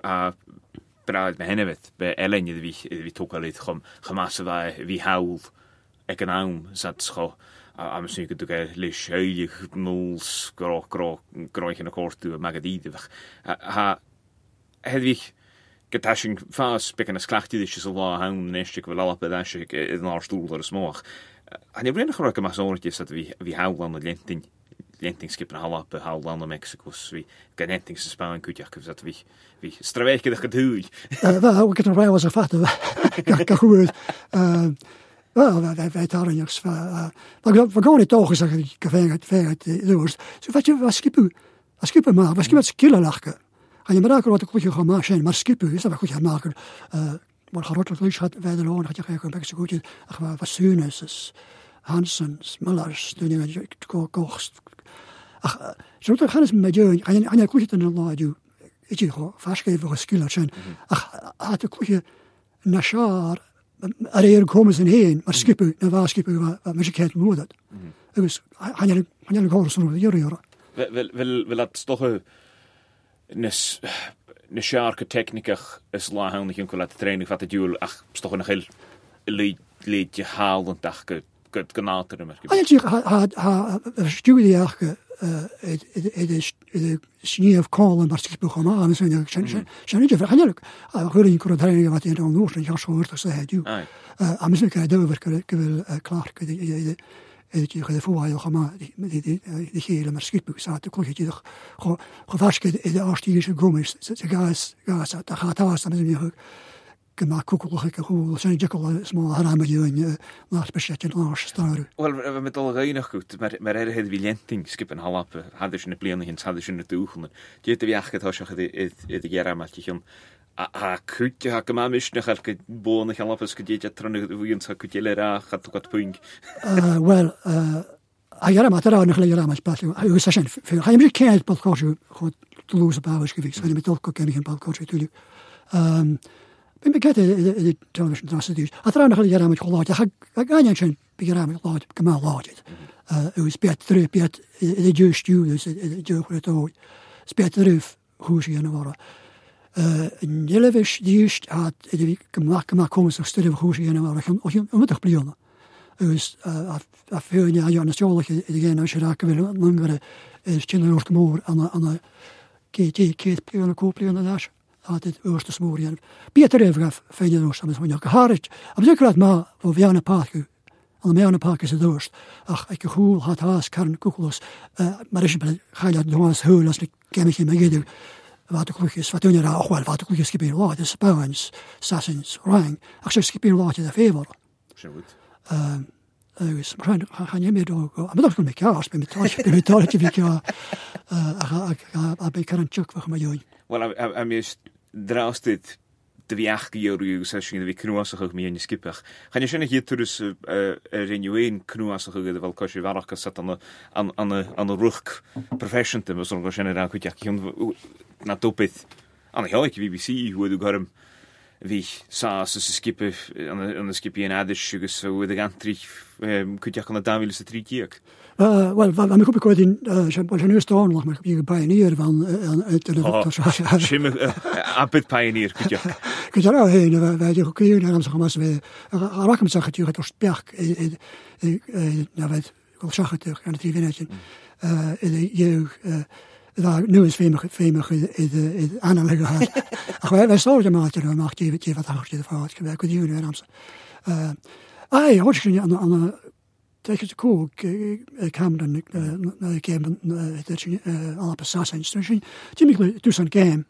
praat met hen met bij Ellen je wie wie toch al het gemassen wij wie haul econoom zat scho a misschien kun je les heilig mols gro gro grootje in kort toe magadide ha het wie Getashing fast picking a sklachtje dus zo wel houden nestig wel op dat je in een stoel voor de smoor. En je brengt gewoon maar zo'n dat we we houden aan de lenting lenting skippen hal op hal aan de Mexico's we genetting se Spanje kun je dat we we straweke dat gedoe. Eh wel ik het nog wel was ervatten. Ja goed. Eh wel wij wij daar niks van. We gaan niet toch zeggen ik café het het dus. Zo wat je was skippen. Was skippen maar was skippen skillen lachen. En je merkt wat ik goed gaan maken, maar skippen is dat goed gaan maken. Eh, maar groter is gaat verder loon, dat je geen complexe goedje, ach wat Sunes, Hansens, Mullers, toen je kocht. Ach, zo dat gaan eens met je, en je en je goedje dan laat je, ik je gewoon vastgeven voor skillen zijn. Ach, had de goedje naar er hier komen ze heen, maar skippen, en waar skippen wat wat muziek het moet dat. Dus han je han je gewoon zo jaren jaren. Wel dat stoche nes nes sharke technikach is lahandig in laten trainen wat het jul ach stoche nog heel leed leed je haalend dag het kanater maar. Ah, je ha ha studie ach het het is de snie of Colin maar zich begonnen aan zo je zijn zijn niet verhandellijk. Hoor in kort training wat in de noord en ja zo hoort ze het ju. Ah, misschien kan je over kunnen klaar kunnen het je de voorwaarden gaan die die die hele maar schip staat ook je toch gewoon gewaschen de aardige gomis ze gas gas dat gaat daar staan in je gemaakt koekelige hoe zijn je al smal haram je in naar speciale naar staan. Wel we met al reinig goed maar maar er het willenting skip en halap hadden ze een plan in hadden ze een toegen. Je te weg het had je het het jaren met je Ah, kutje, ha kama mish nog elke bonen gaan op als je dit tronnen hoe je het kutje lera gaat ook wat punt. Uh, well, uh, ayara matara nog lera mas pas. Hij is zijn veel. Hij moet keer het coach goed te lozen bouwen geweest. Hij met ook ken ik een coach natuurlijk. Ehm ben bekend de television transduce. Atara nog lera met geluid. Ik ga gaan je zijn bijna met geluid. Kama geluid. Uh, hij is beter terug beter de juist you dus de joke het ooit. Speter terug hoe ze je nou waren. Uh, in Jellevish die is had de gemaakt gemaakt komen zo studie hoe ze nou gaan om te blijven. Dus af af heel ja ja natuurlijk de als je raken wil langer is chillen of more aan aan K T K plan kopen en dat had het eerste smoren. Peter even vind je nog soms wanneer gehaald. Op zeker dat maar voor Viana Park. Aan de Viana Park is het dorst. Ach ik gevoel had haas kan koekels. Maar is ga je dat nog eens heel als ik ken ik me geder. Wat ook is wat doen er ook wel wat ook is gebeur wat is spawns assassins rang als je skipper wat je daar voor zo goed eh is maar gaan je meer door maar dat komt ik ja als met touch met touch je ja eh ik ik kan check voor mij wel I mean draast dit de viaje je session de knoas ook meer in skipper gaan je zien hier dus reneween knoas ook de wel kosje waar ik zat aan aan aan aan de rug profession te zo general goed ja na topit aan heel ik B B C hoe du garm wie sa se skippe aan aan de skippe en adisch sugus so de gaan tri goed ja kan dat dan willen ze drie keer Uh, wel, wat ik op in Jean staan nog maar je pioneer van uit de doctor. Schimme apet pioneer goed ja. Ik daar al heen wij die kun je naar ons gaan we raak me zeggen dat het berg nou weet ik zag het aan het winnetje. Eh je daar nu is veel veel in aanleggen gehad. Ach wij wij zouden maar dan mag je je wat hard je van ik kun je naar ons. Eh ai hoor je aan aan tegen de koe Cameron ik heb het al op assassins dus Jimmy dus een game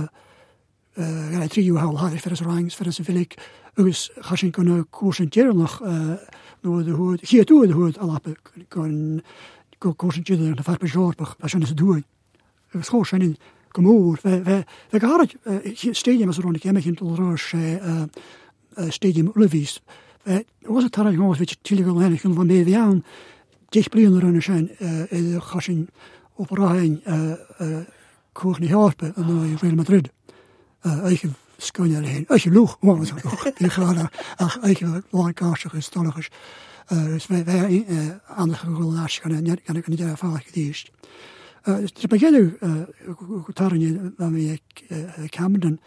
eh ja drie uur al had voor rangs voor zijn wil ik dus ga je kunnen concentreren nog door de hoe hier toe de hoe al op kan concentreren de vaart bezorgd wat zullen ze doen het school zijn in kom over we we we gaan het stadium is rond ik heb in Tolroos stadium Levies was het daar jongens weet je tillen en van van B V aan dicht blijven runnen zijn de gassen op rij eh koer niet helpen en Real Madrid eigen skanje heen als je loog was die gaan ach eigen langkaarsig is stallig is wij wij aan de relatie gaan net kan ik niet ervaren geweest eh te beginnen goed daar in waarmee ik Camden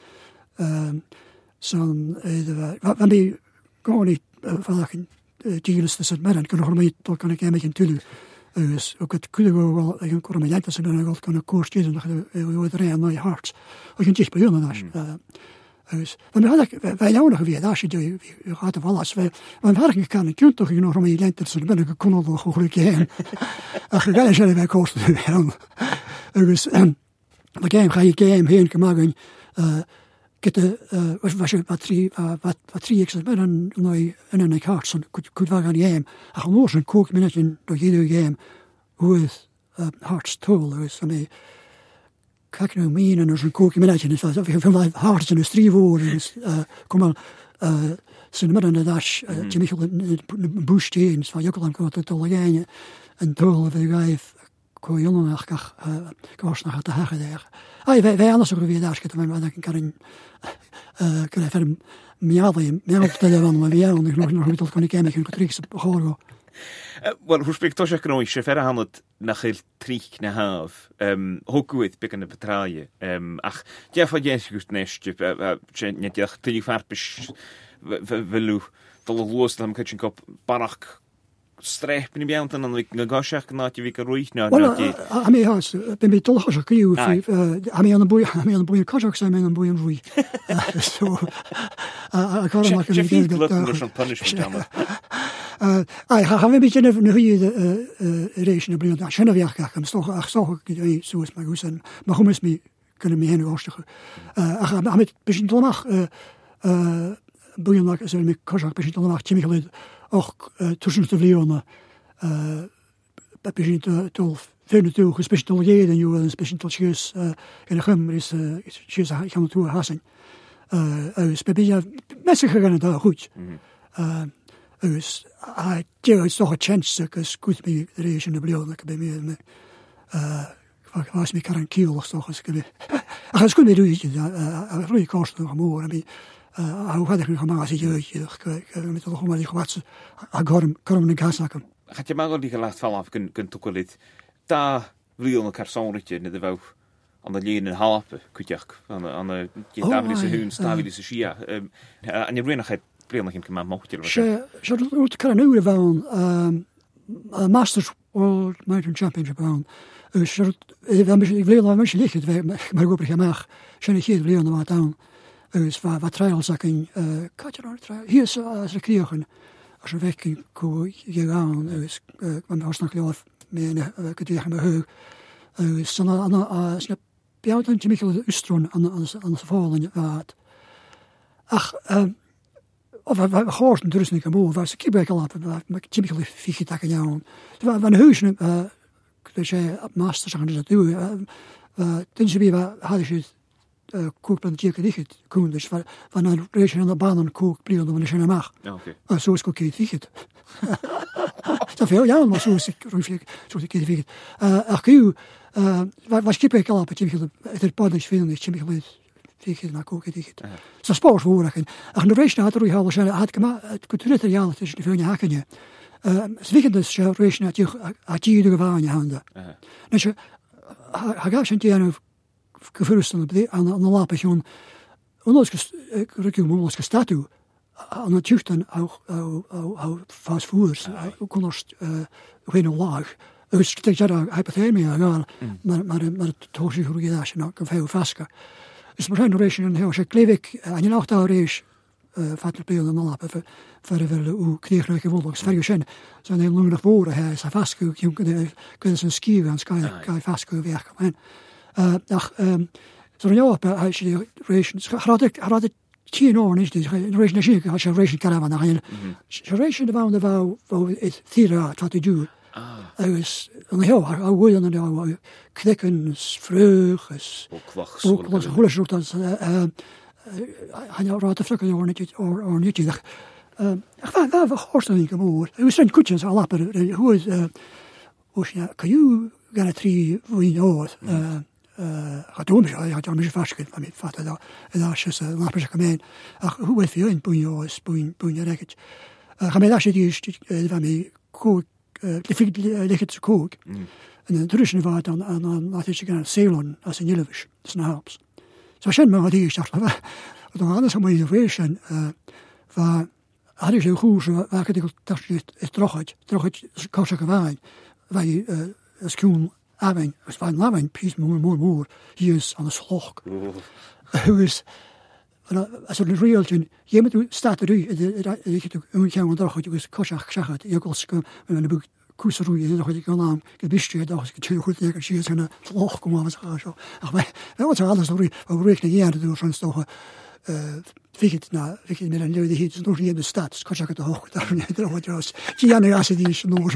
zo'n waarmee gewoon niet vandaag deals dus het maar kan nog mee tot kan ik een beetje natuurlijk dus ook het kunnen wel een korrelate dat ze dan ook kunnen koersen dan hoe er een mooie hart als je dicht bij hun dan dus dan had ik wij jou nog weer als je je gaat er wel als wij want werken kan ik kunt toch nog mee lentes dan ben ik kon nog goed heen ach ga je zelf bij kosten dus de game ga je game heen maken eh Kete was was je wat drie wat wat drie ik met een nooit en een kaart zo goed goed waar gaan game. Ik ga nog een kook minute door iedere game with hearts tool dus me kijk nou meen en een kook minute is dat van van hearts in de drie woorden dus kom maar eh zijn met een dash je Michael Bush James van Jokkeland komt het al gaan en tool van vijf kon je nog nog kost nog te hagen daar. Ai wij wij anders ook weer daar schieten maar dan kan ik eh kan even meer meer op de van maar weer nog nog nog met kan ik hem geen tricks op horen Wel, hwysbrig tos ac yn oes, fer a hanod na chael trich na haf, um, hwgwydd byg yn y betraie, um, ach, diaf o jes gwrs nes, nie diach tyli farbys felw, dol o lwys am cydyn cop barach strep yn i biant yn anwyd na gosiach na ti fi gyrwyth na. Wel, a mi has, byn mi dol chosach gyw, a mi an y bwy, a mi an y bwy yn cosach sy'n mynd yn bwy yn rwy. So, a gorau mac yn i gyd. Chef punishment am Ai, ha fi byd yn y hyd y reis yn y blwyddyn, a sy'n y fiach gach, am stoch, ach stoch gyda i sŵs mae gwysyn, mae chwmys mi gynnu mi hen o ostach. Ach, a mi bys yn dolmach, bwy'n lag, sy'n mi cosach, bys yn dolmach, ti'n mi cael och tussen de vliona eh bys yn dol fynd dwi'n bys yn dol jeden yw yn bys yn dol siws yn y chymr is siws a chan tŵr hasen. Ys be bys mesach gan da hwt. Ys a diw ys doch a chance ys gwyd mi reis yn y bliona gyda mi me fas mi caran kil os doch ys gyda. Ach ys gwyd mi rwyd a rwyd kost o'n mŵr a mi a hoe had ik nu gemaakt als je met de gewoon die gewatsen a gorm gorm in gas nakken. Gaat je maar al die gelaat val af kun kun toekolit. Da wil een karsoonritje in de wou aan de leen en halpe kutjak aan de aan de Davidse hun Davidse Shia. En je nog het nog in maar mocht je. Ze ze doet kan nu van ehm Masters World Mountain Championship aan. Dus we hebben wil wel mensen liggen maar goed gemaakt. Zijn hier wil nog wat aan. Ys va va trials ac yn cadw'r trial. Hier is as y criochen as y fecyn co iawn ys ma'n hos na gliodd me'n gydych am y hyg. Ys son anna as na biawd yn Jimichael Ystron an y ffôl yn fad. Ach o va chors yn dyrus ni'n mŵr fa sy'n cybeg alap mae Jimichael ffichyd ac yn iawn. Fa'n hwys yn gyda se masters ac yn ydw. Dyn sy'n bi fa hadys sydd kook ben tjeke dicht koen dus van van een race aan de baan en kook blij dan is er mag. Oké. Zo is kook dicht. Dat veel ja, maar zo is ik roef ik zo ik dicht. Eh ach u eh wat skip ik al op het je het padjes vinden is je gelid. Dicht na kook dicht. Zo sport voor en ach de race had er al zijn had gemaakt het kulturele ja het is de veel haken je. Eh zwiegen dus race had je had je de gewaan je handen. Dus je ha ga je aan gefurst aan de aan de lapation onlos rukje molos statu aan het juchten ook ook fast fooders konnost geen laag dus ik zeg dat hypothermia gaan maar maar maar het toosje hoe je daar nou kan veel vasker is maar een ration en heel klevik en je nog daar is fatter beelden en lappen voor voor de hoe kreeg ik wel eens vergeten zijn heel lang naar voren hij is vasker je kunnen kunnen zijn ski gaan sky kan vasker werken Uh, ach, um, so ja, hij is de ration. Had ik had ik tien år is dus ration is ik had je ration caravan daar. Je ration de wou de wou wou het thera wat te doen. Hij was en heel hard hoe dan nou knikken vreugdes. Ook wacht. Ook was hoe soort dat eh hij nou raad te flikken hoor niet of of niet dag. Eh ik wou wel gehoord niet gehoord. We zijn kutjes al lappen. Hoe is eh hoe ja kan je gaan drie we know eh gaat doen ja ja dan is vast met met vader daar en daar is een lapje gemeen ach hoe het veel in punjo is puin puin reket gaan wij daar zit die van mij kook de fik ligt het kook en de toeristen waren dan aan laat je gaan Ceylon als in Jellivish is nou helps zo zijn maar die is dat dan anders moet je version van had je zo goed waar ik dat is toch het toch het kost gewoon wij is koen Aving, was van Laving, piece more, more, more. He is on a slog. Who is, als een realtje, je moet starten nu, ik heb een keer onderdag, je was koshach, shachat, je kost kom, en een boek koeseroe, je dacht ik kan aan, ik wist je dat ik twee goed lekker zie, en een slog kom aan, zo. Ach, maar wat alles sorry, we rekenen hier te doen, van toch. Fiket na, fiket met een nieuwe die is nog niet in de stad, koshach de hoog, daar niet erover was. Gianni als die is nog.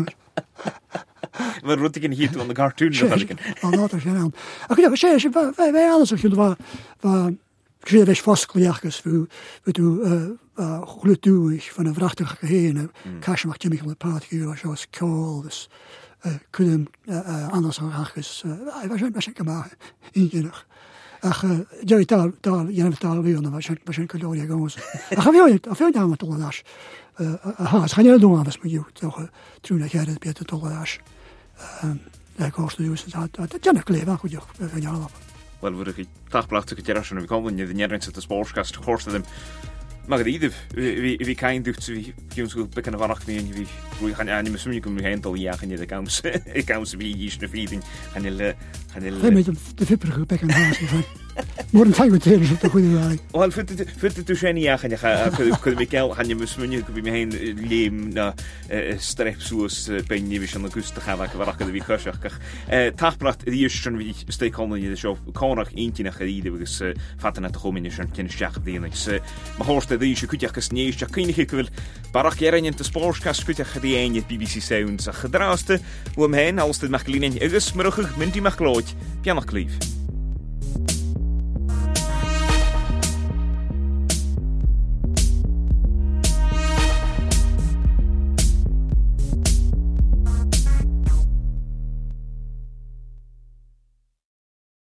Maar roet ik in hier van de cartoon dat ik. Al dat is gedaan. Ach ja, we zeggen wij wij alles je wat wat ik zeg vast klaarjes voor voor toe eh goed doe ik van een vrachtige heen. Cash maakt je me op pad hier zoals cool dus kunnen anders haakjes. Wij zijn best gemaakt in je nog. ach Jerry dal dal yen dal vi on was was kalorie goes. Ach vi a fi down to las. Aha, gaan je doen was met jou toch toen dat jij het beter toch las. Ehm daar kost je dus dat dat ja kleven goed joh van jou. Wel voor ik tachtplaats ik er we komen je de nergens het sportcast kost hem. Maar ieder wie wie kan dus wie ons goed bekken van achter wie wie gaan ja niet meer kunnen handel ja gaan je de kans ik kan ze wie hier feeding gaan je gaan je met de vipperige bekken haast van morgen ga je het hele zo goed doen. Wel voor het voor het dus niet ja gaan je kunnen we kel gaan je misschien kunnen we heen leem na strepsoos ben je weer aan de kust te gaan waar waar de wie kurs eh tachtplaats die is schon wie stakeholder je de show kan nog eentje naar gereden we is vatten naar de gewoon in zo'n kennis jacht die niks maar hoort de is je kunt je gesnees je kun je wel barak jaren in de sportcast kunt je die een B B C Sounds gedraaste hoe hem heen als het mag gelinen is maar goed mint die mag kloot piano klief